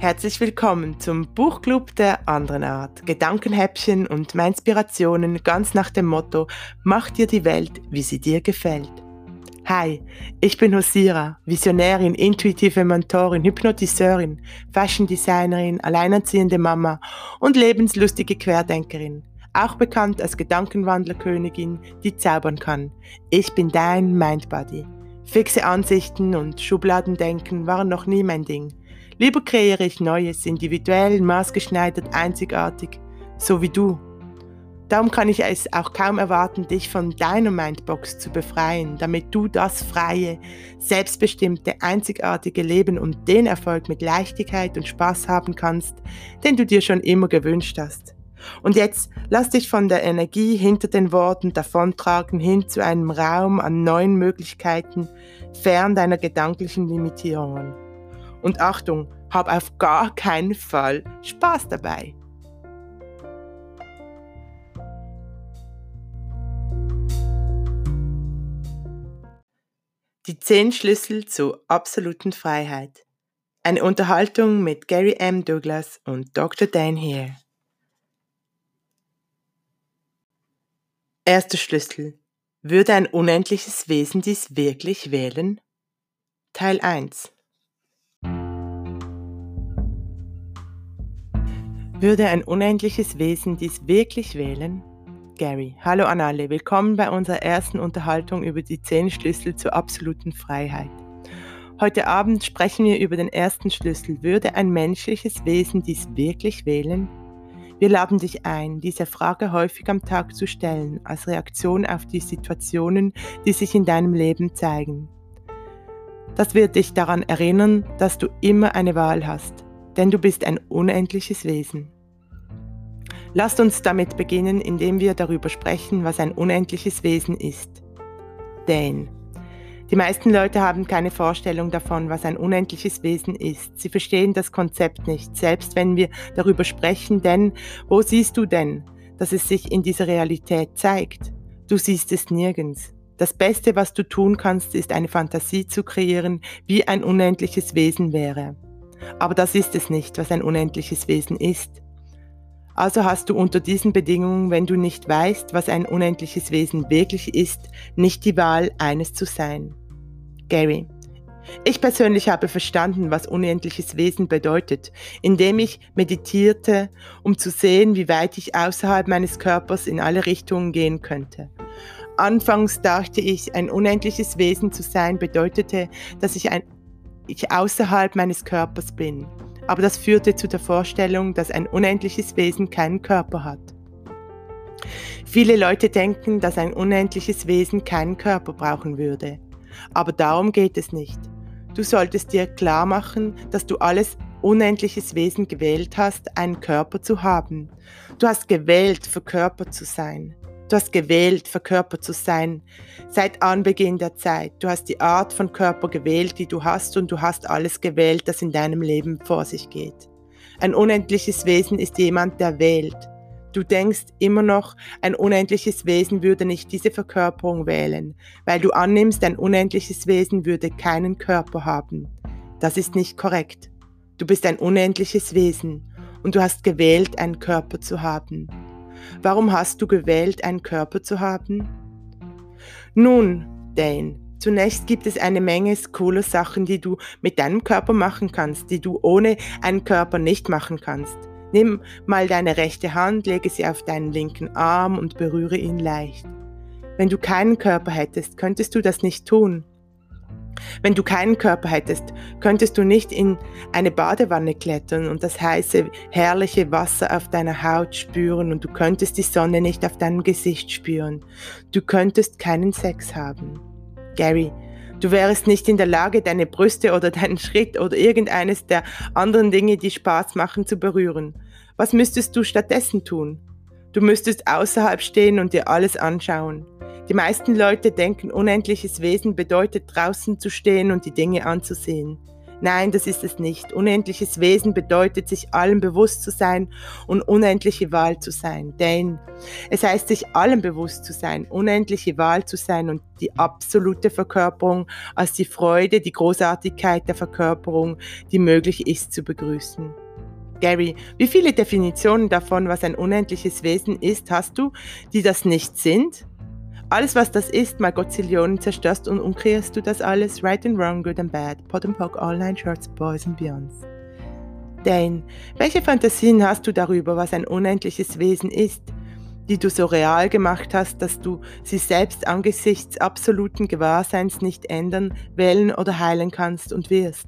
Herzlich willkommen zum Buchclub der anderen Art. Gedankenhäppchen und mehr Inspirationen ganz nach dem Motto: Mach dir die Welt, wie sie dir gefällt. Hi, ich bin Hosira, Visionärin, intuitive Mentorin, Hypnotiseurin, Fashion Designerin, alleinerziehende Mama und lebenslustige Querdenkerin. Auch bekannt als Gedankenwandlerkönigin, die zaubern kann. Ich bin dein Mindbody. Fixe Ansichten und Schubladendenken waren noch nie mein Ding. Lieber kreiere ich Neues, individuell, maßgeschneidert, einzigartig, so wie du. Darum kann ich es auch kaum erwarten, dich von deiner Mindbox zu befreien, damit du das freie, selbstbestimmte, einzigartige Leben und den Erfolg mit Leichtigkeit und Spaß haben kannst, den du dir schon immer gewünscht hast. Und jetzt lass dich von der Energie hinter den Worten davontragen hin zu einem Raum an neuen Möglichkeiten, fern deiner gedanklichen Limitierungen. Und Achtung, hab auf gar keinen Fall Spaß dabei. Die 10 Schlüssel zur absoluten Freiheit. Eine Unterhaltung mit Gary M. Douglas und Dr. Dan Hare. Erster Schlüssel. Würde ein unendliches Wesen dies wirklich wählen? Teil 1. Würde ein unendliches Wesen dies wirklich wählen? Gary. Hallo an alle, willkommen bei unserer ersten Unterhaltung über die 10 Schlüssel zur absoluten Freiheit. Heute Abend sprechen wir über den ersten Schlüssel. Würde ein menschliches Wesen dies wirklich wählen? Wir laden dich ein, diese Frage häufig am Tag zu stellen, als Reaktion auf die Situationen, die sich in deinem Leben zeigen. Das wird dich daran erinnern, dass du immer eine Wahl hast, denn du bist ein unendliches Wesen. Lasst uns damit beginnen, indem wir darüber sprechen, was ein unendliches Wesen ist. Dan. Die meisten Leute haben keine Vorstellung davon, was ein unendliches Wesen ist. Sie verstehen das Konzept nicht, selbst wenn wir darüber sprechen, denn wo siehst du denn, dass es sich in dieser Realität zeigt? Du siehst es nirgends. Das Beste, was du tun kannst, ist eine Fantasie zu kreieren, wie ein unendliches Wesen wäre. Aber das ist es nicht, was ein unendliches Wesen ist. Also hast du unter diesen Bedingungen, wenn du nicht weißt, was ein unendliches Wesen wirklich ist, nicht die Wahl, eines zu sein. Gary. Ich persönlich habe verstanden, was unendliches Wesen bedeutet, indem ich meditierte, um zu sehen, wie weit ich außerhalb meines Körpers in alle Richtungen gehen könnte. Anfangs dachte ich, ein unendliches Wesen zu sein bedeutete, dass ich außerhalb meines Körpers bin. Aber das führte zu der Vorstellung, dass ein unendliches Wesen keinen Körper hat. Viele Leute denken, dass ein unendliches Wesen keinen Körper brauchen würde. Aber darum geht es nicht. Du solltest dir klar machen, dass du als unendliches Wesen gewählt hast, einen Körper zu haben. Du hast gewählt, verkörpert zu sein. Du hast gewählt, verkörpert zu sein, seit Anbeginn der Zeit. Du hast die Art von Körper gewählt, die du hast, und du hast alles gewählt, das in deinem Leben vor sich geht. Ein unendliches Wesen ist jemand, der wählt. Du denkst immer noch, ein unendliches Wesen würde nicht diese Verkörperung wählen, weil du annimmst, ein unendliches Wesen würde keinen Körper haben. Das ist nicht korrekt. Du bist ein unendliches Wesen und du hast gewählt, einen Körper zu haben. Warum hast du gewählt, einen Körper zu haben? Nun, Dan, zunächst gibt es eine Menge cooler Sachen, die du mit deinem Körper machen kannst, die du ohne einen Körper nicht machen kannst. Nimm mal deine rechte Hand, lege sie auf deinen linken Arm und berühre ihn leicht. Wenn du keinen Körper hättest, könntest du das nicht tun. Wenn du keinen Körper hättest, könntest du nicht in eine Badewanne klettern und das heiße, herrliche Wasser auf deiner Haut spüren, und du könntest die Sonne nicht auf deinem Gesicht spüren. Du könntest keinen Sex haben. Gary, du wärst nicht in der Lage, deine Brüste oder deinen Schritt oder irgendeines der anderen Dinge, die Spaß machen, zu berühren. Was müsstest du stattdessen tun? Du müsstest außerhalb stehen und dir alles anschauen. Die meisten Leute denken, unendliches Wesen bedeutet, draußen zu stehen und die Dinge anzusehen. Nein, das ist es nicht. Unendliches Wesen bedeutet, sich allem bewusst zu sein und unendliche Wahl zu sein. Denn es heißt, sich allem bewusst zu sein, unendliche Wahl zu sein und die absolute Verkörperung als die Freude, die Großartigkeit der Verkörperung, die möglich ist, zu begrüßen. Gary, wie viele Definitionen davon, was ein unendliches Wesen ist, hast du, die das nicht sind? Alles, was das ist, mal Gottzillionen zerstörst und umkehrst du das alles, right and wrong, good and bad, pot and pock, online, shorts, boys and beyonds. Dane, welche Fantasien hast du darüber, was ein unendliches Wesen ist, die du so real gemacht hast, dass du sie selbst angesichts absoluten Gewahrseins nicht ändern, wählen oder heilen kannst und wirst?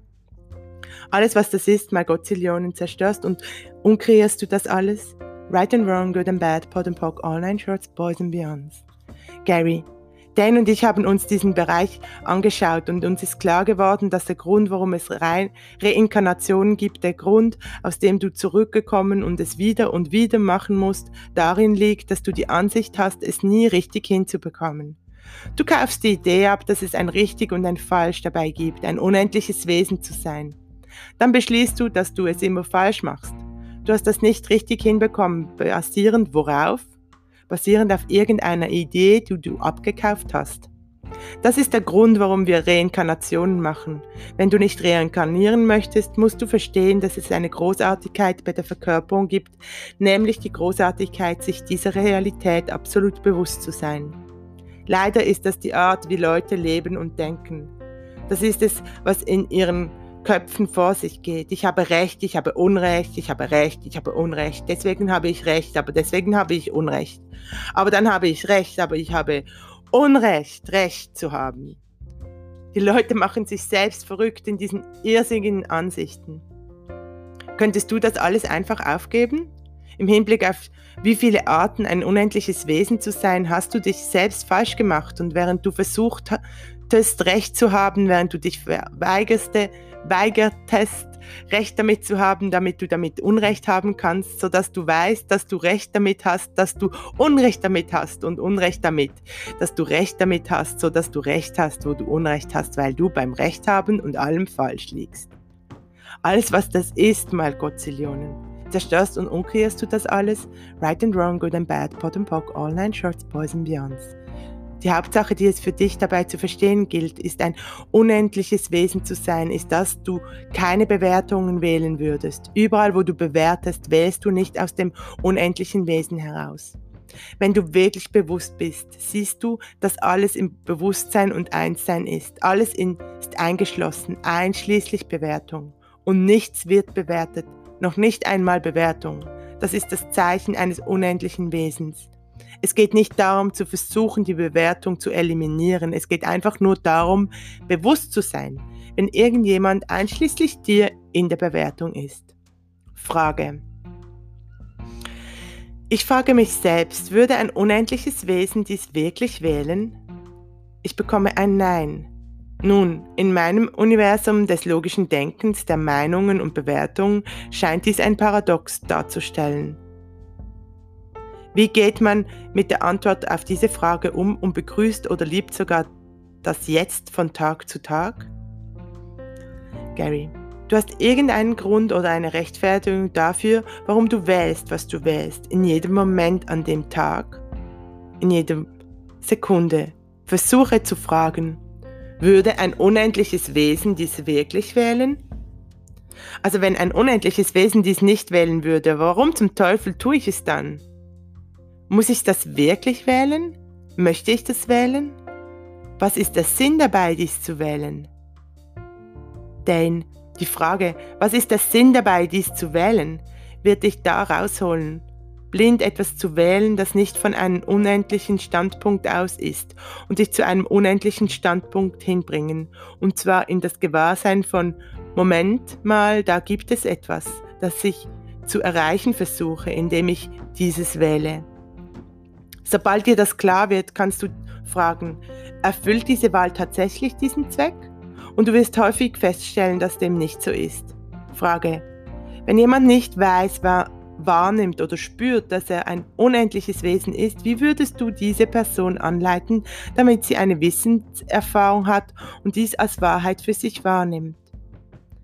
Alles, was das ist, mal Gottzillionen zerstörst und umkreierst du das alles, right and wrong, good and bad, pot and pock, online, shorts, boys and beyonds. Gary, Dan und ich haben uns diesen Bereich angeschaut und uns ist klar geworden, dass der Grund, warum es Reinkarnationen gibt, der Grund, aus dem du zurückgekommen und es wieder und wieder machen musst, darin liegt, dass du die Ansicht hast, es nie richtig hinzubekommen. Du kaufst die Idee ab, dass es ein richtig und ein falsch dabei gibt, ein unendliches Wesen zu sein. Dann beschließt du, dass du es immer falsch machst. Du hast das nicht richtig hinbekommen, basierend worauf? Basierend auf irgendeiner Idee, die du abgekauft hast. Das ist der Grund, warum wir Reinkarnationen machen. Wenn du nicht reinkarnieren möchtest, musst du verstehen, dass es eine Großartigkeit bei der Verkörperung gibt, nämlich die Großartigkeit, sich dieser Realität absolut bewusst zu sein. Leider ist das die Art, wie Leute leben und denken. Das ist es, was in ihren Köpfen vor sich geht. Ich habe Recht, ich habe Unrecht, ich habe Recht, ich habe Unrecht. Deswegen habe ich Recht, aber deswegen habe ich Unrecht. Aber dann habe ich Recht, aber ich habe Unrecht, Recht zu haben. Die Leute machen sich selbst verrückt in diesen irrsinnigen Ansichten. Könntest du das alles einfach aufgeben? Im Hinblick auf wie viele Arten ein unendliches Wesen zu sein, hast du dich selbst falsch gemacht und während du versuchtest, Recht zu haben, während du dich weigertest, Recht damit zu haben, damit du damit Unrecht haben kannst, sodass du weißt, dass du Recht damit hast, dass du Unrecht damit hast und Unrecht damit, dass du Recht damit hast, sodass du Recht hast, wo du Unrecht hast, weil du beim Recht haben und allem falsch liegst. Alles, was das ist, mal Gottzillionen. Zerstörst und umkehrst du das alles, right and wrong, good and bad, pot and pock, all nine shorts, boys and beyonds. Die Hauptsache, die es für dich dabei zu verstehen gilt, ist ein unendliches Wesen zu sein, ist, dass du keine Bewertungen wählen würdest. Überall, wo du bewertest, wählst du nicht aus dem unendlichen Wesen heraus. Wenn du wirklich bewusst bist, siehst du, dass alles im Bewusstsein und Einssein ist. Alles ist eingeschlossen, einschließlich Bewertung. Und nichts wird bewertet, noch nicht einmal Bewertung. Das ist das Zeichen eines unendlichen Wesens. Es geht nicht darum, zu versuchen, die Bewertung zu eliminieren. Es geht einfach nur darum, bewusst zu sein, wenn irgendjemand einschließlich dir in der Bewertung ist. Frage. Ich frage mich selbst, würde ein unendliches Wesen dies wirklich wählen? Ich bekomme ein Nein. Nun, in meinem Universum des logischen Denkens, der Meinungen und Bewertungen scheint dies ein Paradox darzustellen. Wie geht man mit der Antwort auf diese Frage um und begrüßt oder liebt sogar das Jetzt von Tag zu Tag? Gary, du hast irgendeinen Grund oder eine Rechtfertigung dafür, warum du wählst, was du wählst, in jedem Moment an dem Tag, in jeder Sekunde. Versuche zu fragen, würde ein unendliches Wesen dies wirklich wählen? Also wenn ein unendliches Wesen dies nicht wählen würde, warum zum Teufel tue ich es dann? Muss ich das wirklich wählen? Möchte ich das wählen? Was ist der Sinn dabei, dies zu wählen? Denn die Frage, was ist der Sinn dabei, dies zu wählen, wird dich da rausholen. Blind etwas zu wählen, das nicht von einem unendlichen Standpunkt aus ist und dich zu einem unendlichen Standpunkt hinbringen. Und zwar in das Gewahrsein von, Moment mal, da gibt es etwas, das ich zu erreichen versuche, indem ich dieses wähle. Sobald dir das klar wird, kannst du fragen, erfüllt diese Wahl tatsächlich diesen Zweck? Und du wirst häufig feststellen, dass dem nicht so ist. Frage, wenn jemand nicht weiß, wahrnimmt oder spürt, dass er ein unendliches Wesen ist, wie würdest du diese Person anleiten, damit sie eine Wissenserfahrung hat und dies als Wahrheit für sich wahrnimmt?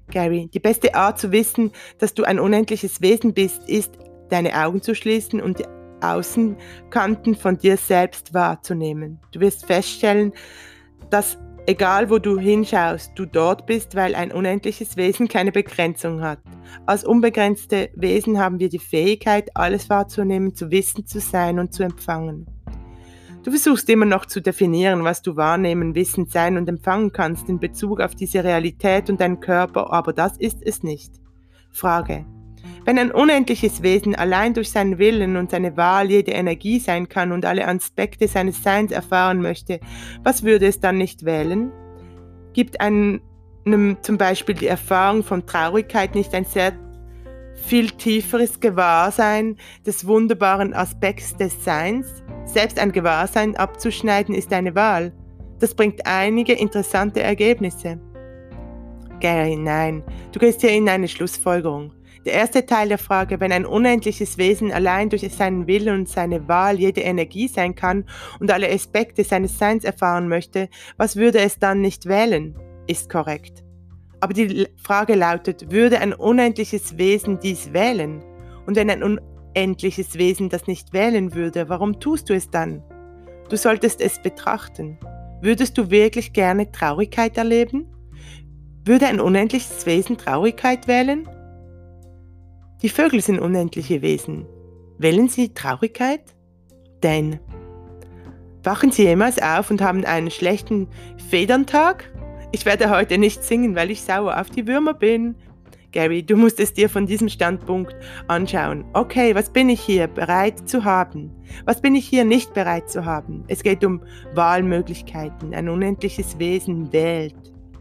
Gary, die beste Art zu wissen, dass du ein unendliches Wesen bist, ist, deine Augen zu schließen und die Außenkanten von dir selbst wahrzunehmen. Du wirst feststellen, dass egal wo du hinschaust, du dort bist, weil ein unendliches Wesen keine Begrenzung hat. Als unbegrenzte Wesen haben wir die Fähigkeit, alles wahrzunehmen, zu wissen, zu sein und zu empfangen. Du versuchst immer noch zu definieren, was du wahrnehmen, wissen, sein und empfangen kannst in Bezug auf diese Realität und deinen Körper, aber das ist es nicht. Frage: Wenn ein unendliches Wesen allein durch seinen Willen und seine Wahl jede Energie sein kann und alle Aspekte seines Seins erfahren möchte, was würde es dann nicht wählen? Gibt einem zum Beispiel die Erfahrung von Traurigkeit nicht ein sehr viel tieferes Gewahrsein des wunderbaren Aspekts des Seins? Selbst ein Gewahrsein abzuschneiden ist eine Wahl. Das bringt einige interessante Ergebnisse. Gary, nein, du gehst hier in eine Schlussfolgerung. Der erste Teil der Frage, wenn ein unendliches Wesen allein durch seinen Willen und seine Wahl jede Energie sein kann und alle Aspekte seines Seins erfahren möchte, was würde es dann nicht wählen, ist korrekt. Aber die Frage lautet, würde ein unendliches Wesen dies wählen? Und wenn ein unendliches Wesen das nicht wählen würde, warum tust du es dann? Du solltest es betrachten. Würdest du wirklich gerne Traurigkeit erleben? Würde ein unendliches Wesen Traurigkeit wählen? Die Vögel sind unendliche Wesen. Wählen sie Traurigkeit? Denn wachen sie jemals auf und haben einen schlechten Federntag? Ich werde heute nicht singen, weil ich sauer auf die Würmer bin. Gary, du musst es dir von diesem Standpunkt anschauen. Okay, was bin ich hier bereit zu haben? Was bin ich hier nicht bereit zu haben? Es geht um Wahlmöglichkeiten. Ein unendliches Wesen wählt.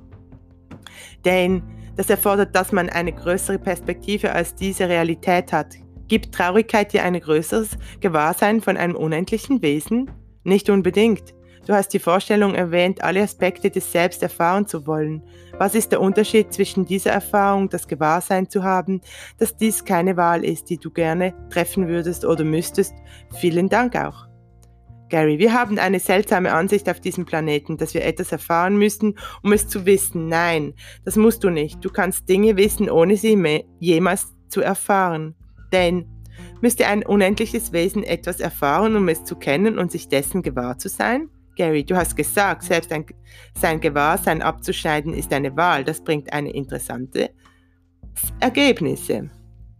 Denn das erfordert, dass man eine größere Perspektive als diese Realität hat. Gibt Traurigkeit dir ein größeres Gewahrsein von einem unendlichen Wesen? Nicht unbedingt. Du hast die Vorstellung erwähnt, alle Aspekte des Selbst erfahren zu wollen. Was ist der Unterschied zwischen dieser Erfahrung, das Gewahrsein zu haben, dass dies keine Wahl ist, die du gerne treffen würdest oder müsstest? Vielen Dank auch. Gary, wir haben eine seltsame Ansicht auf diesem Planeten, dass wir etwas erfahren müssen, um es zu wissen. Nein, das musst du nicht. Du kannst Dinge wissen, ohne sie jemals zu erfahren. Denn müsste ein unendliches Wesen etwas erfahren, um es zu kennen und sich dessen gewahr zu sein? Gary, du hast gesagt, selbst sein Gewahrsein abzuschneiden ist eine Wahl. Das bringt eine interessante Ergebnisse.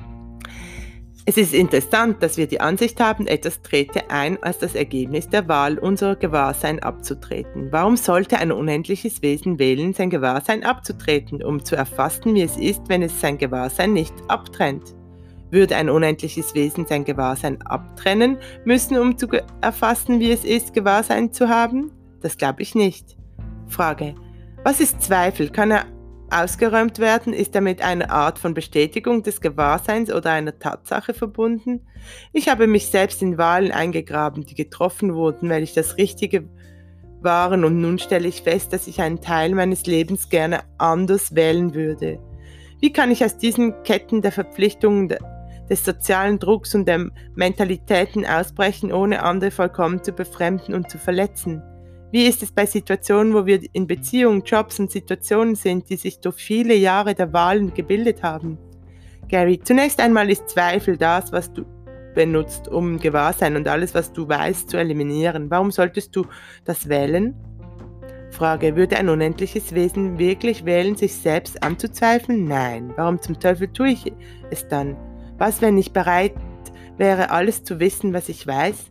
Es ist interessant, dass wir die Ansicht haben, etwas trete ein als das Ergebnis der Wahl, unser Gewahrsein abzutreten. Warum sollte ein unendliches Wesen wählen, sein Gewahrsein abzutreten, um zu erfassen, wie es ist, wenn es sein Gewahrsein nicht abtrennt? Würde ein unendliches Wesen sein Gewahrsein abtrennen müssen, um zu erfassen, wie es ist, Gewahrsein zu haben? Das glaube ich nicht. Frage: Was ist Zweifel? Kann er ausgeräumt werden? Ist er mit einer Art von Bestätigung des Gewahrseins oder einer Tatsache verbunden? Ich habe mich selbst in Wahlen eingegraben, die getroffen wurden, weil ich das Richtige waren, und nun stelle ich fest, dass ich einen Teil meines Lebens gerne anders wählen würde. Wie kann ich aus diesen Ketten der Verpflichtungen, des sozialen Drucks und der Mentalitäten ausbrechen, ohne andere vollkommen zu befremden und zu verletzen? Wie ist es bei Situationen, wo wir in Beziehungen, Jobs und Situationen sind, die sich durch viele Jahre der Wahlen gebildet haben? Gary, zunächst einmal ist Zweifel das, was du benutzt, um Gewahrsein und alles, was du weißt, zu eliminieren. Warum solltest du das wählen? Frage: Würde ein unendliches Wesen wirklich wählen, sich selbst anzuzweifeln? Nein. Warum zum Teufel tue ich es dann? Was, wenn ich bereit wäre, alles zu wissen, was ich weiß?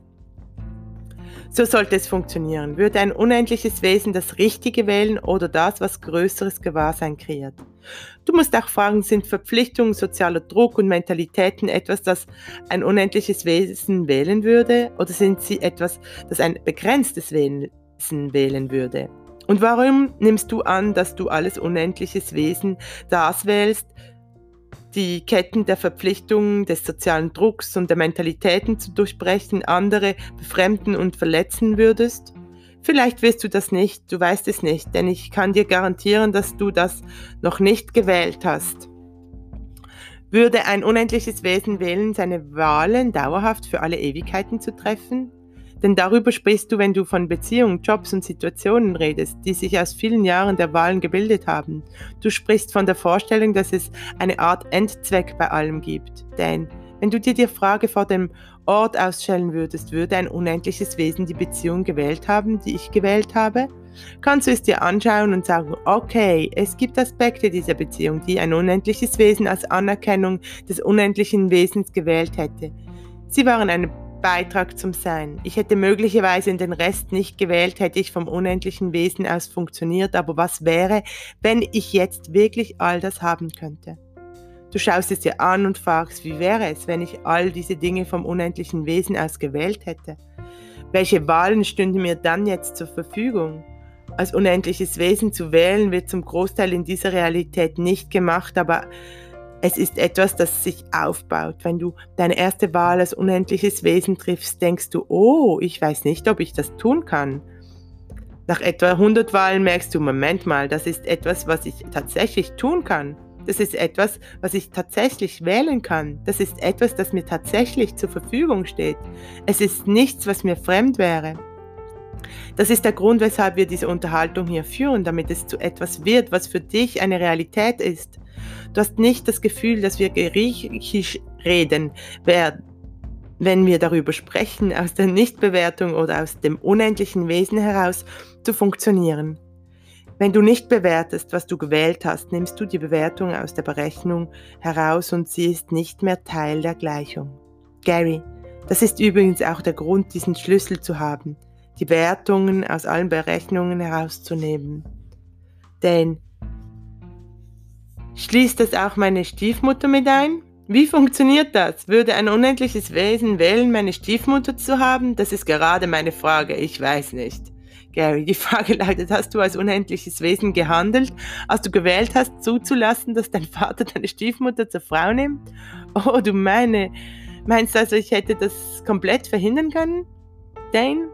So sollte es funktionieren. Würde ein unendliches Wesen das Richtige wählen oder das, was größeres Gewahrsein kreiert? Du musst auch fragen, sind Verpflichtungen, sozialer Druck und Mentalitäten etwas, das ein unendliches Wesen wählen würde? Oder sind sie etwas, das ein begrenztes Wesen wählen würde? Und warum nimmst du an, dass du als unendliches Wesen das wählst, die Ketten der Verpflichtungen, des sozialen Drucks und der Mentalitäten zu durchbrechen, andere befremden und verletzen würdest? Vielleicht wirst du das nicht, du weißt es nicht, denn ich kann dir garantieren, dass du das noch nicht gewählt hast. Würde ein unendliches Wesen wählen, seine Wahlen dauerhaft für alle Ewigkeiten zu treffen? Denn darüber sprichst du, wenn du von Beziehungen, Jobs und Situationen redest, die sich aus vielen Jahren der Wahlen gebildet haben. Du sprichst von der Vorstellung, dass es eine Art Endzweck bei allem gibt. Denn wenn du dir die Frage vor dem Ort ausstellen würdest, würde ein unendliches Wesen die Beziehung gewählt haben, die ich gewählt habe? Kannst du es dir anschauen und sagen, okay, es gibt Aspekte dieser Beziehung, die ein unendliches Wesen als Anerkennung des unendlichen Wesens gewählt hätte. Sie waren ein Beitrag zum Sein. Ich hätte möglicherweise den Rest nicht gewählt, hätte ich vom unendlichen Wesen aus funktioniert, aber was wäre, wenn ich jetzt wirklich all das haben könnte? Du schaust es dir an und fragst, wie wäre es, wenn ich all diese Dinge vom unendlichen Wesen aus gewählt hätte? Welche Wahlen stünden mir dann jetzt zur Verfügung? Als unendliches Wesen zu wählen, wird zum Großteil in dieser Realität nicht gemacht, aber es ist etwas, das sich aufbaut. Wenn du deine erste Wahl als unendliches Wesen triffst, denkst du, oh, ich weiß nicht, ob ich das tun kann. Nach etwa 100 Wahlen merkst du, Moment mal, das ist etwas, was ich tatsächlich tun kann. Das ist etwas, was ich tatsächlich wählen kann. Das ist etwas, das mir tatsächlich zur Verfügung steht. Es ist nichts, was mir fremd wäre. Das ist der Grund, weshalb wir diese Unterhaltung hier führen, damit es zu etwas wird, was für dich eine Realität ist. Du hast nicht das Gefühl, dass wir griechisch reden, wenn wir darüber sprechen, aus der Nichtbewertung oder aus dem unendlichen Wesen heraus zu funktionieren. Wenn du nicht bewertest, was du gewählt hast, nimmst du die Bewertung aus der Berechnung heraus und sie ist nicht mehr Teil der Gleichung. Gary, das ist übrigens auch der Grund, diesen Schlüssel zu haben, die Wertungen aus allen Berechnungen herauszunehmen. Denn schließt das auch meine Stiefmutter mit ein? Wie funktioniert das? Würde ein unendliches Wesen wählen, meine Stiefmutter zu haben? Das ist gerade meine Frage, ich weiß nicht. Gary, die Frage lautet, hast du als unendliches Wesen gehandelt, als du gewählt hast, zuzulassen, dass dein Vater deine Stiefmutter zur Frau nimmt? Oh, du meinst also, ich hätte das komplett verhindern können? Dane?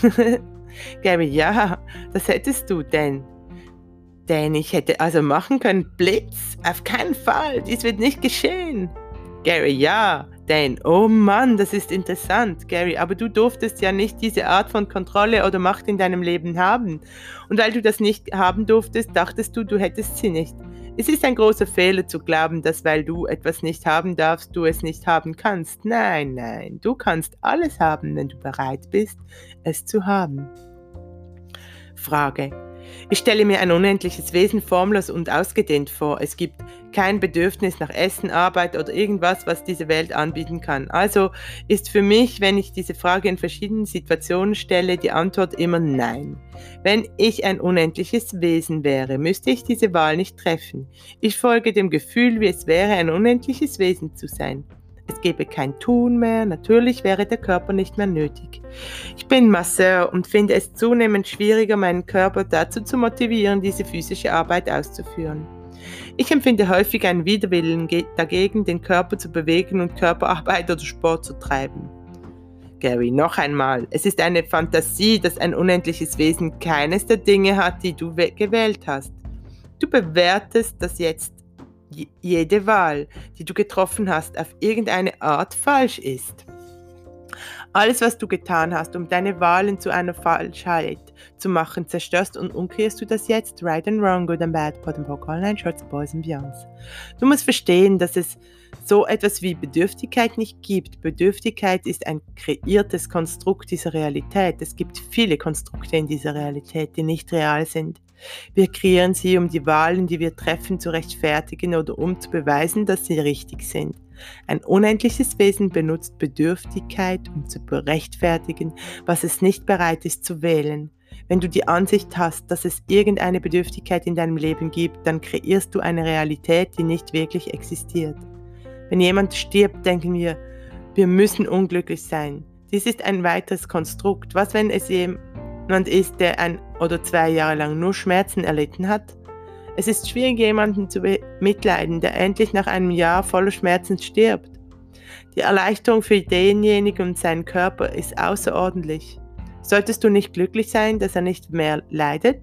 Gary, ja, das hättest du, Dane. Ich hätte also machen können, Blitz, auf keinen Fall, dies wird nicht geschehen. Gary, ja. Dane, oh Mann, das ist interessant, Gary, aber du durftest ja nicht diese Art von Kontrolle oder Macht in deinem Leben haben. Und weil du das nicht haben durftest, dachtest du, du hättest sie nicht. Es ist ein großer Fehler zu glauben, dass weil du etwas nicht haben darfst, du es nicht haben kannst. Nein, du kannst alles haben, wenn du bereit bist, es zu haben. Frage. Ich stelle mir ein unendliches Wesen formlos und ausgedehnt vor. Es gibt kein Bedürfnis nach Essen, Arbeit oder irgendwas, was diese Welt anbieten kann. Also ist für mich, wenn ich diese Frage in verschiedenen Situationen stelle, die Antwort immer nein. Wenn ich ein unendliches Wesen wäre, müsste ich diese Wahl nicht treffen. Ich folge dem Gefühl, wie es wäre, ein unendliches Wesen zu sein. Es gäbe kein Tun mehr, natürlich wäre der Körper nicht mehr nötig. Ich bin Masseur und finde es zunehmend schwieriger, meinen Körper dazu zu motivieren, diese physische Arbeit auszuführen. Ich empfinde häufig einen Widerwillen dagegen, den Körper zu bewegen und Körperarbeit oder Sport zu treiben. Gary, noch einmal, es ist eine Fantasie, dass ein unendliches Wesen keines der Dinge hat, die du gewählt hast. Du bewertest das jetzt jede Wahl, die du getroffen hast, auf irgendeine Art falsch ist. Alles, was du getan hast, um deine Wahlen zu einer Falschheit zu machen, zerstörst und umkehrst du das jetzt. Right and wrong, good and bad, pot and poke, all nine shorts, boys and beyonds. Du musst verstehen, dass es so etwas wie Bedürftigkeit nicht gibt. Bedürftigkeit ist ein kreiertes Konstrukt dieser Realität. Es gibt viele Konstrukte in dieser Realität, die nicht real sind. Wir kreieren sie, um die Wahlen, die wir treffen, zu rechtfertigen oder um zu beweisen, dass sie richtig sind. Ein unendliches Wesen benutzt Bedürftigkeit, um zu rechtfertigen, was es nicht bereit ist zu wählen. Wenn du die Ansicht hast, dass es irgendeine Bedürftigkeit in deinem Leben gibt, dann kreierst du eine Realität, die nicht wirklich existiert. Wenn jemand stirbt, denken wir müssen unglücklich sein. Dies ist ein weiteres Konstrukt. Was, wenn es jemand ist, der 1 oder 2 Jahre lang nur Schmerzen erlitten hat? Es ist schwierig, jemanden zu bemitleiden, der endlich nach einem Jahr voller Schmerzen stirbt. Die Erleichterung für denjenigen und seinen Körper ist außerordentlich. Solltest du nicht glücklich sein, dass er nicht mehr leidet?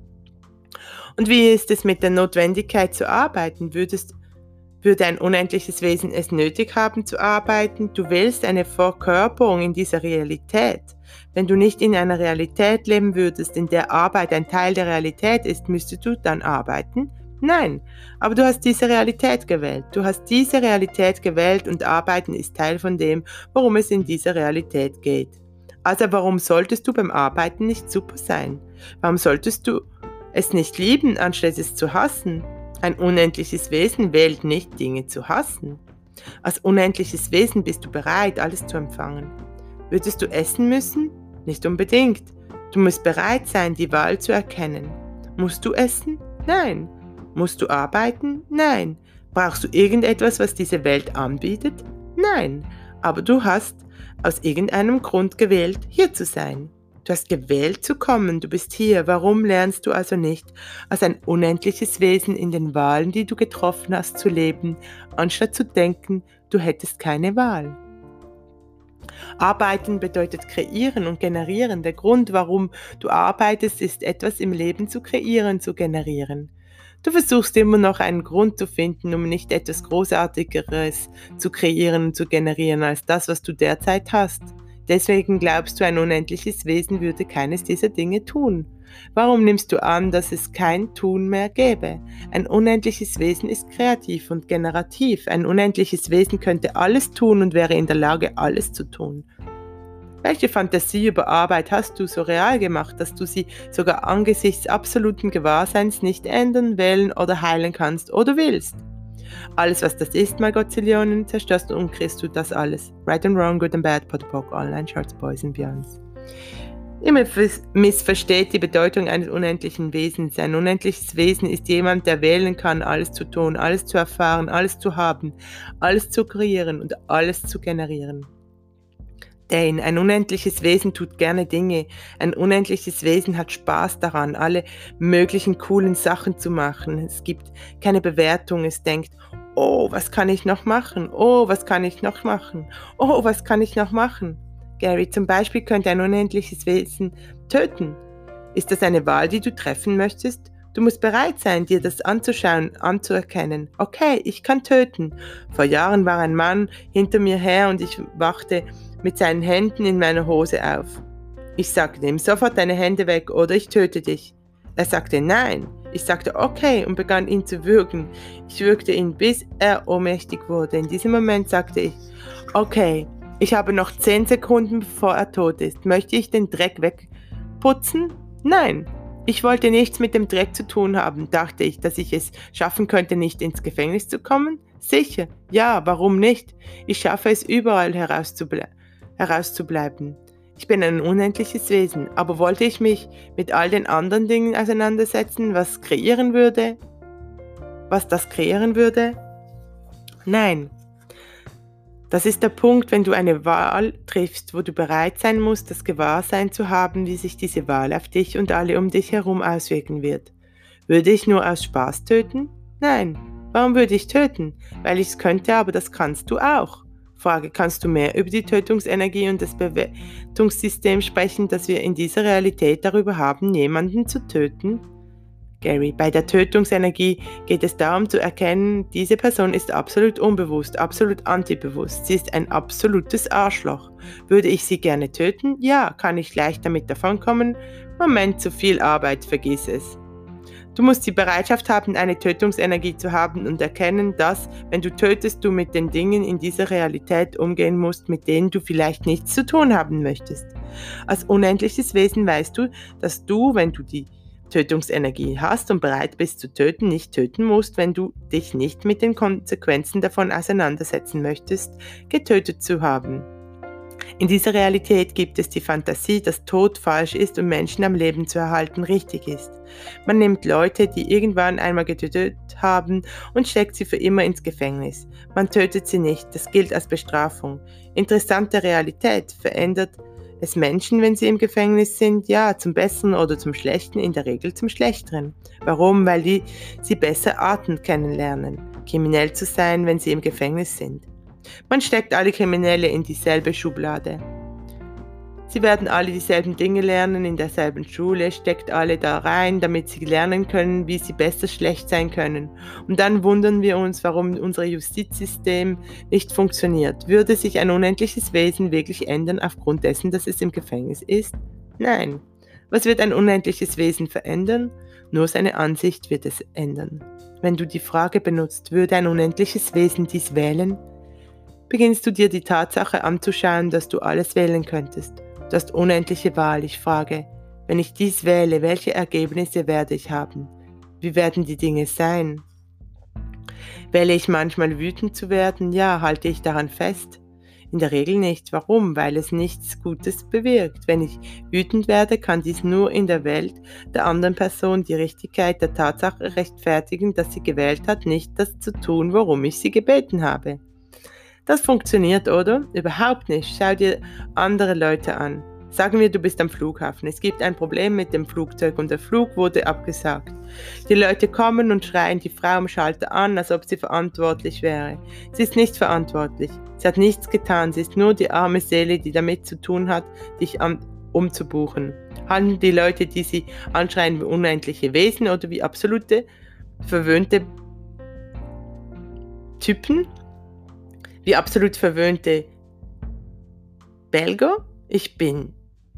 Und wie ist es mit der Notwendigkeit zu arbeiten? Würde ein unendliches Wesen es nötig haben zu arbeiten? Du willst eine Verkörperung in dieser Realität. Wenn du nicht in einer Realität leben würdest, in der Arbeit ein Teil der Realität ist, müsstest du dann arbeiten? Nein, aber du hast diese Realität gewählt. Du hast diese Realität gewählt und Arbeiten ist Teil von dem, worum es in dieser Realität geht. Also warum solltest du beim Arbeiten nicht super sein? Warum solltest du es nicht lieben, anstatt es zu hassen? Ein unendliches Wesen wählt nicht, Dinge zu hassen. Als unendliches Wesen bist du bereit, alles zu empfangen. Würdest du essen müssen? Nicht unbedingt. Du musst bereit sein, die Wahl zu erkennen. Musst du essen? Nein. Musst du arbeiten? Nein. Brauchst du irgendetwas, was diese Welt anbietet? Nein. Aber du hast aus irgendeinem Grund gewählt, hier zu sein. Du hast gewählt zu kommen, du bist hier. Warum lernst du also nicht, als ein unendliches Wesen in den Wahlen, die du getroffen hast, zu leben, anstatt zu denken, du hättest keine Wahl? Arbeiten bedeutet kreieren und generieren. Der Grund, warum du arbeitest, ist etwas im Leben zu kreieren, zu generieren. Du versuchst immer noch einen Grund zu finden, um nicht etwas Großartigeres zu kreieren und zu generieren als das, was du derzeit hast. Deswegen glaubst du, ein unendliches Wesen würde keines dieser Dinge tun. Warum nimmst du an, dass es kein Tun mehr gäbe? Ein unendliches Wesen ist kreativ und generativ. Ein unendliches Wesen könnte alles tun und wäre in der Lage, alles zu tun. Welche Fantasie über Arbeit hast du so real gemacht, dass du sie sogar angesichts absoluten Gewahrseins nicht ändern, wählen oder heilen kannst oder willst? Alles, was das ist, mal Gottzillionen, zerstörst und kriegst du das alles. Right and wrong, good and bad, Potter Online, Charts, Boys and Beyonds. Ihr missversteht die Bedeutung eines unendlichen Wesens. Ein unendliches Wesen ist jemand, der wählen kann, alles zu tun, alles zu erfahren, alles zu haben, alles zu kreieren und alles zu generieren. Denn ein unendliches Wesen tut gerne Dinge. Ein unendliches Wesen hat Spaß daran, alle möglichen coolen Sachen zu machen. Es gibt keine Bewertung. Es denkt, oh, was kann ich noch machen? Oh, was kann ich noch machen? Oh, was kann ich noch machen? Gary, zum Beispiel könnte ein unendliches Wesen töten. Ist das eine Wahl, die du treffen möchtest? Du musst bereit sein, dir das anzuschauen, anzuerkennen. Okay, ich kann töten. Vor Jahren war ein Mann hinter mir her und ich wachte mit seinen Händen in meiner Hose auf. Ich sagte ihm, sofort deine Hände weg oder ich töte dich. Er sagte nein. Ich sagte okay und begann ihn zu würgen. Ich würgte ihn, bis er ohnmächtig wurde. In diesem Moment sagte ich, okay, ich habe noch 10 Sekunden, bevor er tot ist. Möchte ich den Dreck wegputzen? Nein. Ich wollte nichts mit dem Dreck zu tun haben. Dachte ich, dass ich es schaffen könnte, nicht ins Gefängnis zu kommen? Sicher. Ja, warum nicht? Ich schaffe es, überall herauszubleiben. Ich bin ein unendliches Wesen, aber wollte ich mich mit all den anderen Dingen auseinandersetzen, was das kreieren würde? Nein. Das ist der Punkt, wenn du eine Wahl triffst, wo du bereit sein musst, das Gewahrsein zu haben, wie sich diese Wahl auf dich und alle um dich herum auswirken wird. Würde ich nur aus Spaß töten? Nein. Warum würde ich töten? Weil ich es könnte, aber das kannst du auch. Frage, kannst du mehr über die Tötungsenergie und das Bewertungssystem sprechen, dass wir in dieser Realität darüber haben, jemanden zu töten? Gary, bei der Tötungsenergie geht es darum zu erkennen, diese Person ist absolut unbewusst, absolut antibewusst. Sie ist ein absolutes Arschloch. Würde ich sie gerne töten? Ja. Kann ich leicht damit davonkommen? Moment, zu viel Arbeit, vergiss es. Du musst die Bereitschaft haben, eine Tötungsenergie zu haben und erkennen, dass, wenn du tötest, du mit den Dingen in dieser Realität umgehen musst, mit denen du vielleicht nichts zu tun haben möchtest. Als unendliches Wesen weißt du, dass du, wenn du die Tötungsenergie hast und bereit bist zu töten, nicht töten musst, wenn du dich nicht mit den Konsequenzen davon auseinandersetzen möchtest, getötet zu haben. In dieser Realität gibt es die Fantasie, dass Tod falsch ist und Menschen am Leben zu erhalten richtig ist. Man nimmt Leute, die irgendwann einmal getötet haben und steckt sie für immer ins Gefängnis. Man tötet sie nicht, das gilt als Bestrafung. Interessante Realität, verändert es Menschen, wenn sie im Gefängnis sind? Ja, zum Besseren oder zum Schlechten, in der Regel zum Schlechteren. Warum? Weil sie besser Arten kennenlernen, kriminell zu sein, wenn sie im Gefängnis sind. Man steckt alle Kriminelle in dieselbe Schublade. Sie werden alle dieselben Dinge lernen in derselben Schule, steckt alle da rein, damit sie lernen können, wie sie besser schlecht sein können. Und dann wundern wir uns, warum unser Justizsystem nicht funktioniert. Würde sich ein unendliches Wesen wirklich ändern aufgrund dessen, dass es im Gefängnis ist? Nein. Was wird ein unendliches Wesen verändern? Nur seine Ansicht wird es ändern. Wenn du die Frage benutzt, würde ein unendliches Wesen dies wählen? Beginnst du dir die Tatsache anzuschauen, dass du alles wählen könntest. Du hast unendliche Wahl. Ich frage, wenn ich dies wähle, welche Ergebnisse werde ich haben? Wie werden die Dinge sein? Wähle ich manchmal wütend zu werden? Ja, halte ich daran fest? In der Regel nicht. Warum? Weil es nichts Gutes bewirkt. Wenn ich wütend werde, kann dies nur in der Welt der anderen Person die Richtigkeit der Tatsache rechtfertigen, dass sie gewählt hat, nicht das zu tun, worum ich sie gebeten habe. Das funktioniert, oder? Überhaupt nicht. Schau dir andere Leute an. Sagen wir, du bist am Flughafen. Es gibt ein Problem mit dem Flugzeug und der Flug wurde abgesagt. Die Leute kommen und schreien die Frau am Schalter an, als ob sie verantwortlich wäre. Sie ist nicht verantwortlich. Sie hat nichts getan. Sie ist nur die arme Seele, die damit zu tun hat, dich umzubuchen. Handeln die Leute, die sie anschreien, wie unendliche Wesen oder wie absolute, verwöhnte Typen? Wie absolut verwöhnte Belger? Ich bin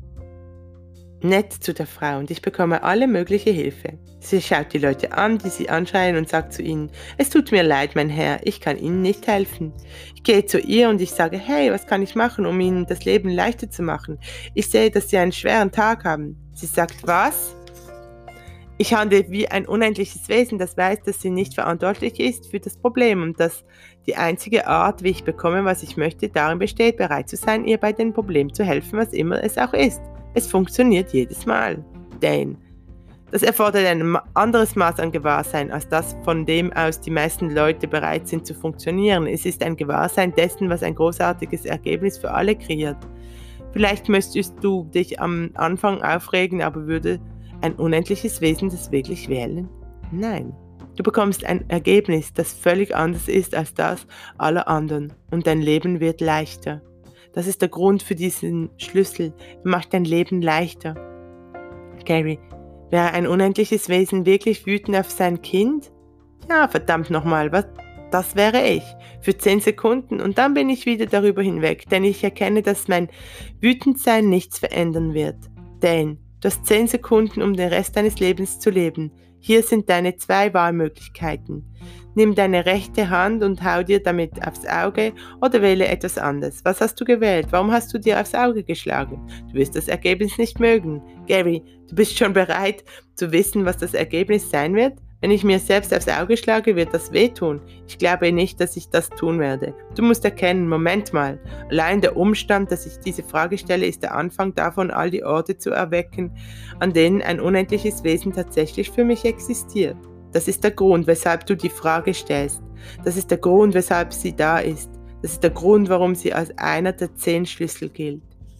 nett zu der Frau und ich bekomme alle mögliche Hilfe. Sie schaut die Leute an, die sie anschreien und sagt zu ihnen, es tut mir leid, mein Herr, ich kann Ihnen nicht helfen. Ich gehe zu ihr und ich sage, hey, was kann ich machen, um Ihnen das Leben leichter zu machen? Ich sehe, dass Sie einen schweren Tag haben. Sie sagt, was? Ich handle wie ein unendliches Wesen, das weiß, dass sie nicht verantwortlich ist für das Problem und dass die einzige Art, wie ich bekomme, was ich möchte, darin besteht, bereit zu sein, ihr bei dem Problem zu helfen, was immer es auch ist. Es funktioniert jedes Mal. Dane. Das erfordert ein anderes Maß an Gewahrsein, als das, von dem aus die meisten Leute bereit sind zu funktionieren. Es ist ein Gewahrsein dessen, was ein großartiges Ergebnis für alle kreiert. Vielleicht möchtest du dich am Anfang aufregen, aber würde ein unendliches Wesen das wirklich wählen? Nein. Du bekommst ein Ergebnis, das völlig anders ist als das aller anderen und dein Leben wird leichter. Das ist der Grund für diesen Schlüssel. Er macht dein Leben leichter. Gary, wäre ein unendliches Wesen wirklich wütend auf sein Kind? Ja, verdammt nochmal, das wäre ich. Für 10 Sekunden und dann bin ich wieder darüber hinweg, denn ich erkenne, dass mein Wütendsein nichts verändern wird. Denn du hast 10 Sekunden, um den Rest deines Lebens zu leben. Hier sind deine 2 Wahlmöglichkeiten. Nimm deine rechte Hand und hau dir damit aufs Auge oder wähle etwas anderes. Was hast du gewählt? Warum hast du dir aufs Auge geschlagen? Du wirst das Ergebnis nicht mögen. Gary, du bist schon bereit zu wissen, was das Ergebnis sein wird? Wenn ich mir selbst aufs Auge schlage, wird das wehtun. Ich glaube nicht, dass ich das tun werde. Du musst erkennen, Moment mal, allein der Umstand, dass ich diese Frage stelle, ist der Anfang davon, all die Orte zu erwecken, an denen ein unendliches Wesen tatsächlich für mich existiert. Das ist der Grund, weshalb du die Frage stellst. Das ist der Grund, weshalb sie da ist. Das ist der Grund, warum sie als einer der 10 Schlüssel gilt.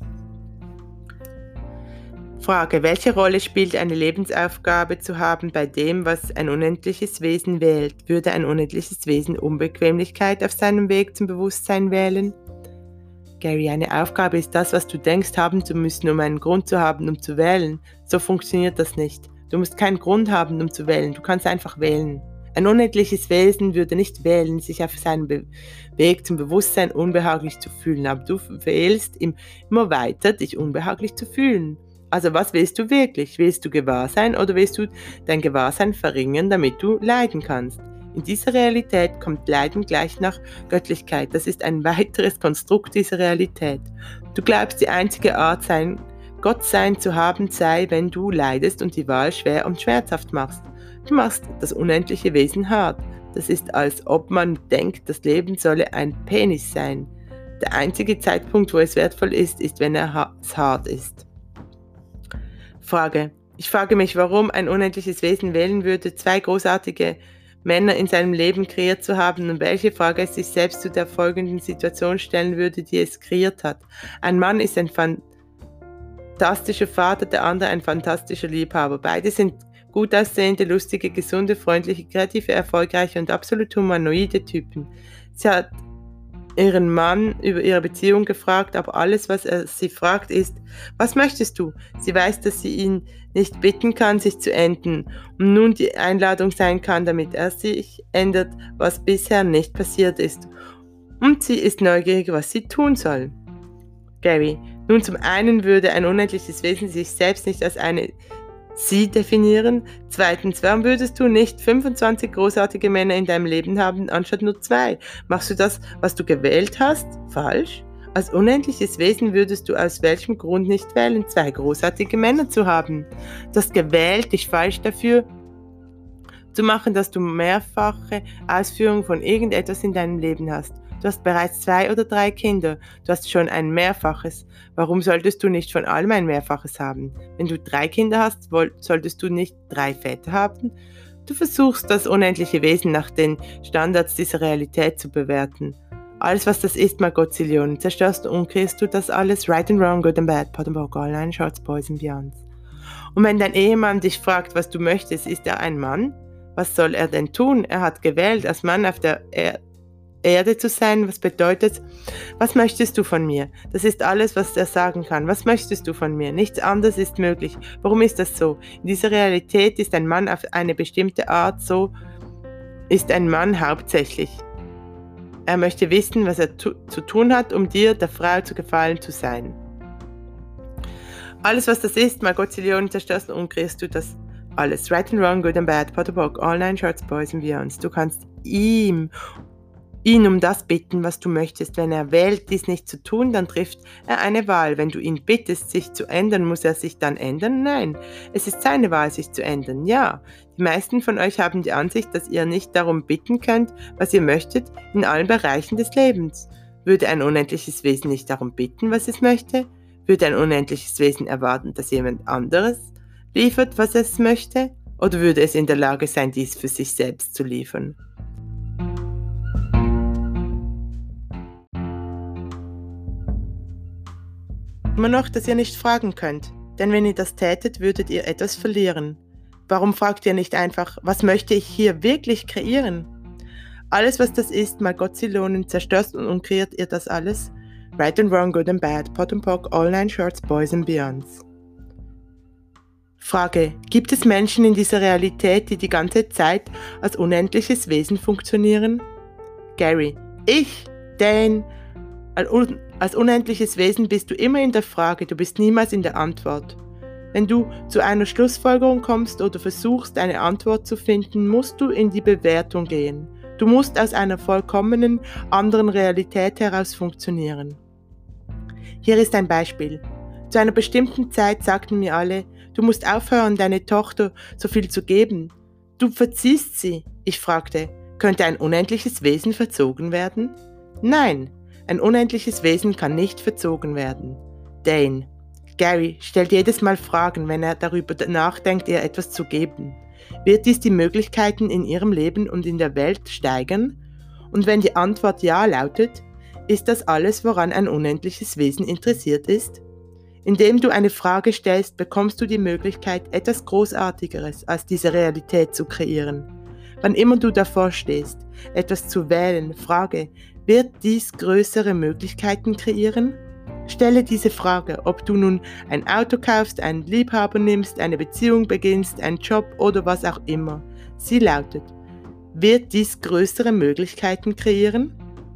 Frage, welche Rolle spielt eine Lebensaufgabe zu haben bei dem, was ein unendliches Wesen wählt? Würde ein unendliches Wesen Unbequemlichkeit auf seinem Weg zum Bewusstsein wählen? Gary, eine Aufgabe ist das, was du denkst haben zu müssen, um einen Grund zu haben, um zu wählen. So funktioniert das nicht. Du musst keinen Grund haben, um zu wählen. Du kannst einfach wählen. Ein unendliches Wesen würde nicht wählen, sich auf seinem Weg zum Bewusstsein unbehaglich zu fühlen, aber du wählst immer weiter, dich unbehaglich zu fühlen. Also was willst du wirklich? Willst du Gewahrsein oder willst du dein Gewahrsein verringern, damit du leiden kannst? In dieser Realität kommt Leiden gleich nach Göttlichkeit. Das ist ein weiteres Konstrukt dieser Realität. Du glaubst, die einzige Art, Gottsein zu haben, sei, wenn du leidest und die Wahl schwer und schmerzhaft machst. Du machst das unendliche Wesen hart. Das ist, als ob man denkt, das Leben solle ein Penis sein. Der einzige Zeitpunkt, wo es wertvoll ist, ist, wenn es hart ist. Frage. Ich frage mich, warum ein unendliches Wesen wählen würde, 2 großartige Männer in seinem Leben kreiert zu haben und welche Frage es sich selbst zu der folgenden Situation stellen würde, die es kreiert hat. Ein Mann ist ein fantastischer Vater, der andere ein fantastischer Liebhaber. Beide sind gut aussehende, lustige, gesunde, freundliche, kreative, erfolgreiche und absolut humanoide Typen. Sie hat ihren Mann über ihre Beziehung gefragt, aber alles, was er sie fragt, ist, was möchtest du? Sie weiß, dass sie ihn nicht bitten kann, sich zu enden und nun die Einladung sein kann, damit er sich ändert, was bisher nicht passiert ist. Und sie ist neugierig, was sie tun soll. Gary, nun zum einen würde ein unendliches Wesen sich selbst nicht als eine Sie definieren. Zweitens, warum würdest du nicht 25 großartige Männer in deinem Leben haben, anstatt nur 2? Machst du das, was du gewählt hast, falsch? Als unendliches Wesen würdest du aus welchem Grund nicht wählen, 2 großartige Männer zu haben? Du hast gewählt, dich falsch dafür zu machen, dass du mehrfache Ausführungen von irgendetwas in deinem Leben hast. Du hast bereits 2 oder 3 Kinder. Du hast schon ein Mehrfaches. Warum solltest du nicht von allem ein Mehrfaches haben? Wenn du 3 Kinder hast, solltest du nicht 3 Väter haben? Du versuchst, das unendliche Wesen nach den Standards dieser Realität zu bewerten. Alles, was das ist, mal Gottzillionen. Zerstörst und umkehrst du das alles? Right and wrong, good and bad, pot and poke, all nine shorts, boys and beyonds. Und wenn dein Ehemann dich fragt, was du möchtest, ist er ein Mann? Was soll er denn tun? Er hat gewählt, als Mann auf der Erde zu sein. Was bedeutet, was möchtest du von mir? Das ist alles, was er sagen kann. Was möchtest du von mir? Nichts anderes ist möglich. Warum ist das so? In dieser Realität ist ein Mann auf eine bestimmte Art, so ist ein Mann hauptsächlich. Er möchte wissen, was er zu tun hat, um dir, der Frau, zu gefallen zu sein. Alles, was das ist, mal Gottzillionen, zerstörst und umkreist du das alles. Right and wrong, good and bad, pot and poke, all nine shorts, boys and beyonds. Du kannst ihn um das bitten, was du möchtest. Wenn er wählt, dies nicht zu tun, dann trifft er eine Wahl. Wenn du ihn bittest, sich zu ändern, muss er sich dann ändern? Nein, es ist seine Wahl, sich zu ändern. Ja, die meisten von euch haben die Ansicht, dass ihr nicht darum bitten könnt, was ihr möchtet, in allen Bereichen des Lebens. Würde ein unendliches Wesen nicht darum bitten, was es möchte? Würde ein unendliches Wesen erwarten, dass jemand anderes liefert, was es möchte? Oder würde es in der Lage sein, dies für sich selbst zu liefern? Immer noch, dass ihr nicht fragen könnt, denn wenn ihr das tätet, würdet ihr etwas verlieren. Warum fragt ihr nicht einfach, was möchte ich hier wirklich kreieren? Alles, was das ist, mal Gottzillionen, zerstört und kreiert ihr das alles? Right and wrong, good and bad, pot and poke, all nine shorts, boys and beyonds. Frage, gibt es Menschen in dieser Realität, die die ganze Zeit als unendliches Wesen funktionieren? Gary, Dan, als unendliches Wesen bist du immer in der Frage, du bist niemals in der Antwort. Wenn du zu einer Schlussfolgerung kommst oder versuchst, eine Antwort zu finden, musst du in die Bewertung gehen. Du musst aus einer vollkommenen anderen Realität heraus funktionieren. Hier ist ein Beispiel. Zu einer bestimmten Zeit sagten mir alle, du musst aufhören, deine Tochter so viel zu geben. Du verziehst sie. Ich fragte, könnte ein unendliches Wesen verzogen werden? Nein. Ein unendliches Wesen kann nicht verzogen werden. Dane. Gary stellt jedes Mal Fragen, wenn er darüber nachdenkt, ihr etwas zu geben. Wird dies die Möglichkeiten in ihrem Leben und in der Welt steigern? Und wenn die Antwort Ja lautet, ist das alles, woran ein unendliches Wesen interessiert ist? Indem du eine Frage stellst, bekommst du die Möglichkeit, etwas Großartigeres als diese Realität zu kreieren. Wann immer du davor stehst, etwas zu wählen, frage, wird dies größere Möglichkeiten kreieren? Stelle diese Frage, ob du nun ein Auto kaufst, einen Liebhaber nimmst, eine Beziehung beginnst, einen Job oder was auch immer. Sie lautet, wird dies größere Möglichkeiten kreieren?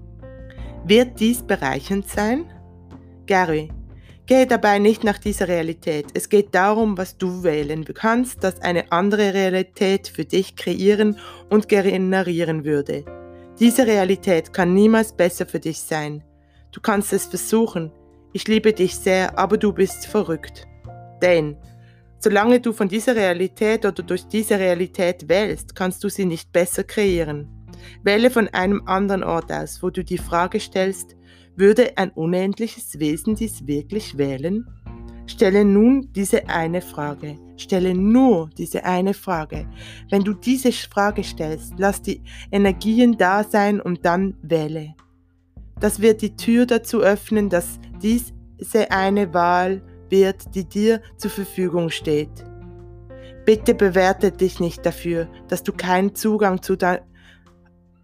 Wird dies bereichernd sein? Gary, gehe dabei nicht nach dieser Realität. Es geht darum, was du wählen kannst, das eine andere Realität für dich kreieren und generieren würde. Diese Realität kann niemals besser für dich sein. Du kannst es versuchen. Ich liebe dich sehr, aber du bist verrückt. Denn, solange du von dieser Realität oder durch diese Realität wählst, kannst du sie nicht besser kreieren. Wähle von einem anderen Ort aus, wo du die Frage stellst, würde ein unendliches Wesen dies wirklich wählen? Stelle nun diese eine Frage. Stelle nur diese eine Frage. Wenn du diese Frage stellst, lass die Energien da sein und dann wähle. Das wird die Tür dazu öffnen, dass diese eine Wahl wird, die dir zur Verfügung steht. Bitte bewerte dich nicht dafür, dass du keinen Zugang zu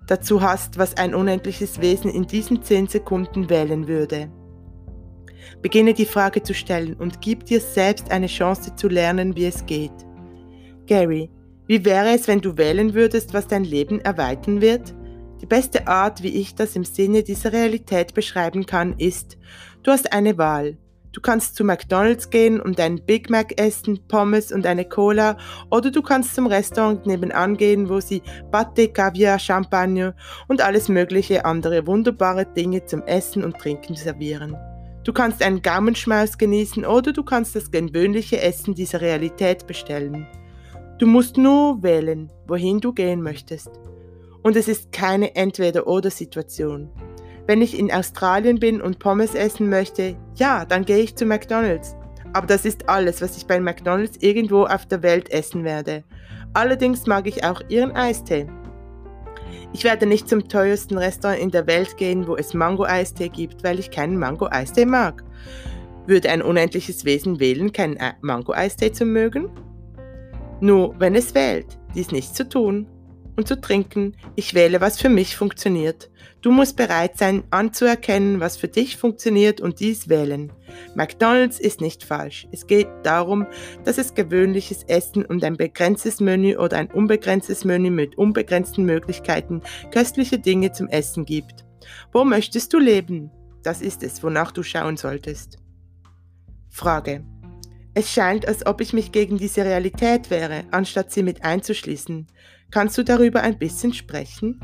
dazu hast, was ein unendliches Wesen in diesen 10 Sekunden wählen würde. Beginne die Frage zu stellen und gib dir selbst eine Chance zu lernen, wie es geht. Gary, wie wäre es, wenn du wählen würdest, was dein Leben erweitern wird? Die beste Art, wie ich das im Sinne dieser Realität beschreiben kann, ist, du hast eine Wahl. Du kannst zu McDonald's gehen und einen Big Mac essen, Pommes und eine Cola, oder du kannst zum Restaurant nebenan gehen, wo sie Pâté, Kaviar, Champagner und alles mögliche andere wunderbare Dinge zum Essen und Trinken servieren. Du kannst einen Gaumenschmaus genießen oder du kannst das gewöhnliche Essen dieser Realität bestellen. Du musst nur wählen, wohin du gehen möchtest. Und es ist keine Entweder-oder-Situation. Wenn ich in Australien bin und Pommes essen möchte, ja, dann gehe ich zu McDonald's. Aber das ist alles, was ich bei McDonald's irgendwo auf der Welt essen werde. Allerdings mag ich auch ihren Eistee. Ich werde nicht zum teuersten Restaurant in der Welt gehen, wo es Mango-Eistee gibt, weil ich keinen Mango-Eistee mag. Würde ein unendliches Wesen wählen, keinen Mango-Eistee zu mögen? Nur wenn es wählt, dies nicht zu tun und zu trinken, ich wähle, was für mich funktioniert. Du musst bereit sein, anzuerkennen, was für dich funktioniert und dies wählen. McDonald's ist nicht falsch. Es geht darum, dass es gewöhnliches Essen und ein begrenztes Menü oder ein unbegrenztes Menü mit unbegrenzten Möglichkeiten köstliche Dinge zum Essen gibt. Wo möchtest du leben? Das ist es, wonach du schauen solltest. Frage. Es scheint, als ob ich mich gegen diese Realität wehre, anstatt sie mit einzuschließen. Kannst du darüber ein bisschen sprechen?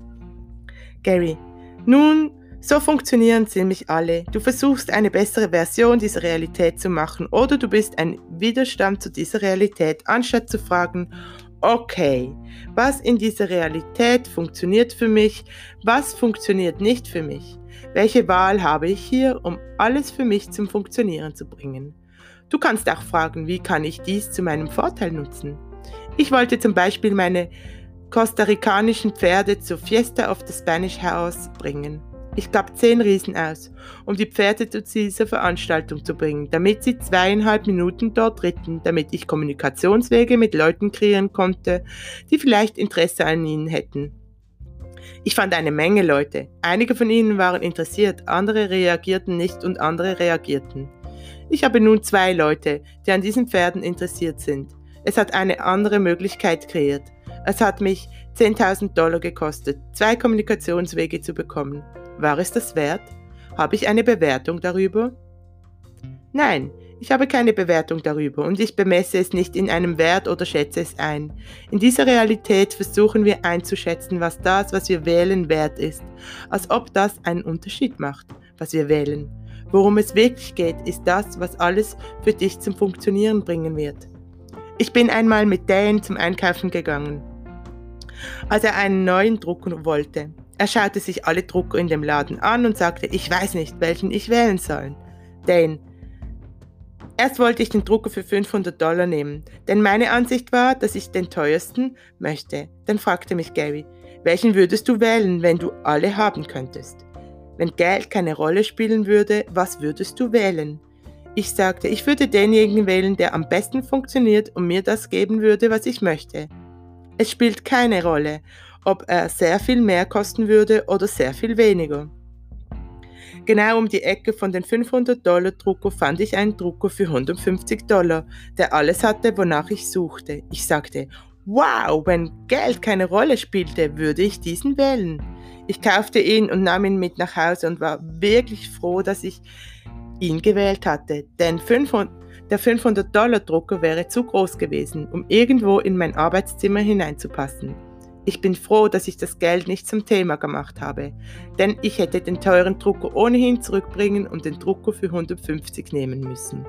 Gary, nun, so funktionieren ziemlich alle. Du versuchst eine bessere Version dieser Realität zu machen oder du bist ein Widerstand zu dieser Realität, anstatt zu fragen, okay, was in dieser Realität funktioniert für mich, was funktioniert nicht für mich? Welche Wahl habe ich hier, um alles für mich zum Funktionieren zu bringen? Du kannst auch fragen, wie kann ich dies zu meinem Vorteil nutzen? Ich wollte zum Beispiel meine costa-ricanischen Pferde zur Fiesta of the Spanish Horse bringen. Ich gab 10 Riesen aus, um die Pferde zu dieser Veranstaltung zu bringen, damit sie 2,5 Minuten dort ritten, damit ich Kommunikationswege mit Leuten kreieren konnte, die vielleicht Interesse an ihnen hätten. Ich fand eine Menge Leute. Einige von ihnen waren interessiert, andere reagierten nicht und andere reagierten. Ich habe nun 2 Leute, die an diesen Pferden interessiert sind. Es hat eine andere Möglichkeit kreiert. Es hat mich $10.000 gekostet, 2 Kommunikationswege zu bekommen. War es das wert? Habe ich eine Bewertung darüber? Nein, ich habe keine Bewertung darüber und ich bemesse es nicht in einem Wert oder schätze es ein. In dieser Realität versuchen wir einzuschätzen, was das, was wir wählen, wert ist, als ob das einen Unterschied macht, was wir wählen. Worum es wirklich geht, ist das, was alles für dich zum Funktionieren bringen wird. Ich bin einmal mit Dan zum Einkaufen gegangen, als er einen neuen Drucker wollte. Er schaute sich alle Drucker in dem Laden an und sagte, ich weiß nicht, welchen ich wählen soll. Dan: Erst wollte ich den Drucker für $500 nehmen, denn meine Ansicht war, dass ich den teuersten möchte. Dann fragte mich Gary, welchen würdest du wählen, wenn du alle haben könntest? Wenn Geld keine Rolle spielen würde, was würdest du wählen? Ich sagte, ich würde denjenigen wählen, der am besten funktioniert und mir das geben würde, was ich möchte. Es spielt keine Rolle, ob er sehr viel mehr kosten würde oder sehr viel weniger. Genau um die Ecke von den $500 Drucker fand ich einen Drucker für $150, der alles hatte, wonach ich suchte. Ich sagte, wow, wenn Geld keine Rolle spielte, würde ich diesen wählen. Ich kaufte ihn und nahm ihn mit nach Hause und war wirklich froh, dass ich ihn gewählt hatte, denn der $500 Drucker wäre zu groß gewesen, um irgendwo in mein Arbeitszimmer hineinzupassen. Ich bin froh, dass ich das Geld nicht zum Thema gemacht habe, denn ich hätte den teuren Drucker ohnehin zurückbringen und den Drucker für $150 nehmen müssen.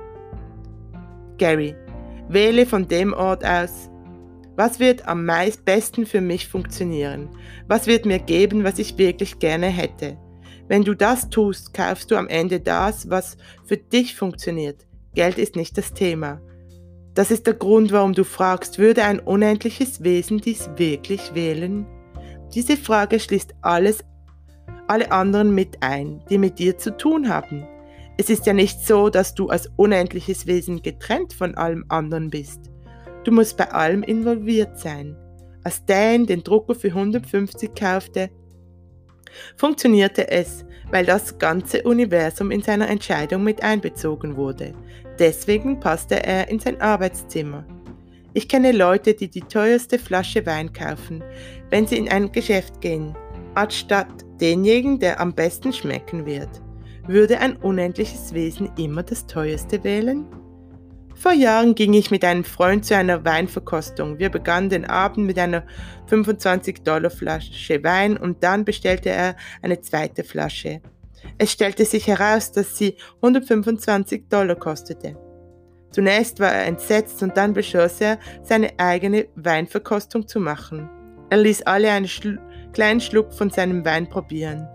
Gary, wähle von dem Ort aus, was wird am besten für mich funktionieren? Was wird mir geben, was ich wirklich gerne hätte? Wenn du das tust, kaufst du am Ende das, was für dich funktioniert. Geld ist nicht das Thema. Das ist der Grund, warum du fragst, würde ein unendliches Wesen dies wirklich wählen? Diese Frage schließt alle anderen mit ein, die mit dir zu tun haben. Es ist ja nicht so, dass du als unendliches Wesen getrennt von allem anderen bist. Du musst bei allem involviert sein. Als Dan den Drucker für 150 kaufte, funktionierte es, weil das ganze Universum in seiner Entscheidung mit einbezogen wurde. Deswegen passte er in sein Arbeitszimmer. Ich kenne Leute, die die teuerste Flasche Wein kaufen, wenn sie in ein Geschäft gehen, anstatt denjenigen, der am besten schmecken wird. Würde ein unendliches Wesen immer das teuerste wählen? Vor Jahren ging ich mit einem Freund zu einer Weinverkostung. Wir begannen den Abend mit einer 25$ Flasche Wein und dann bestellte er eine zweite Flasche. Es stellte sich heraus, dass sie $125 kostete. Zunächst war er entsetzt und dann beschloss er, seine eigene Weinverkostung zu machen. Er ließ alle einen kleinen Schluck von seinem Wein probieren.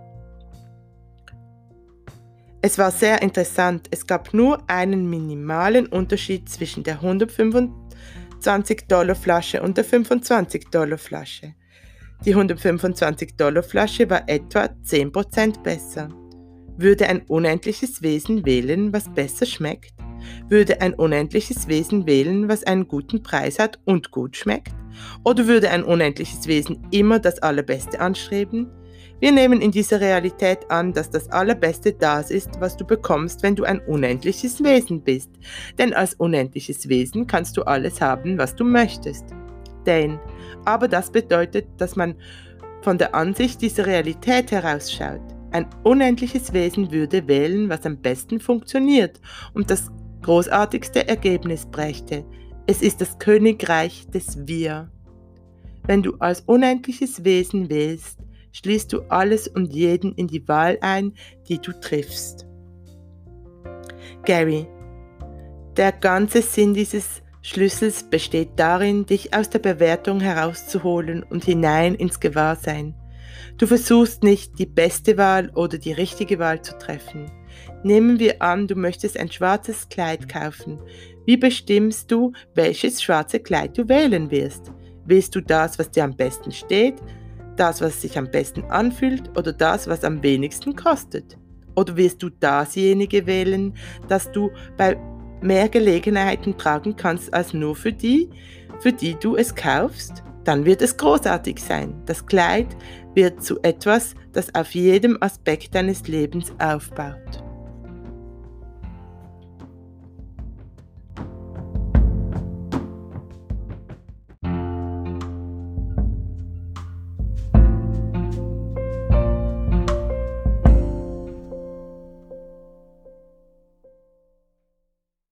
Es war sehr interessant, es gab nur einen minimalen Unterschied zwischen der 125$ Flasche und der 25$ Flasche. Die 125$ Flasche war etwa 10% besser. Würde ein unendliches Wesen wählen, was besser schmeckt? Würde ein unendliches Wesen wählen, was einen guten Preis hat und gut schmeckt? Oder würde ein unendliches Wesen immer das Allerbeste anstreben? Wir nehmen in dieser Realität an, dass das Allerbeste das ist, was du bekommst, wenn du ein unendliches Wesen bist. Denn als unendliches Wesen kannst du alles haben, was du möchtest. Aber das bedeutet, dass man von der Ansicht dieser Realität herausschaut. Ein unendliches Wesen würde wählen, was am besten funktioniert und das großartigste Ergebnis brächte. Es ist das Königreich des Wir. Wenn du als unendliches Wesen wählst, schließt du alles und jeden in die Wahl ein, die du triffst. Gary, der ganze Sinn dieses Schlüssels besteht darin, dich aus der Bewertung herauszuholen und hinein ins Gewahrsein. Du versuchst nicht, die beste Wahl oder die richtige Wahl zu treffen. Nehmen wir an, du möchtest ein schwarzes Kleid kaufen. Wie bestimmst du, welches schwarze Kleid du wählen wirst? Wählst du das, was dir am besten steht, das, was sich am besten anfühlt oder das, was am wenigsten kostet? Oder wirst du dasjenige wählen, das du bei mehr Gelegenheiten tragen kannst als nur für die du es kaufst? Dann wird es großartig sein. Das Kleid wird zu etwas, das auf jedem Aspekt deines Lebens aufbaut.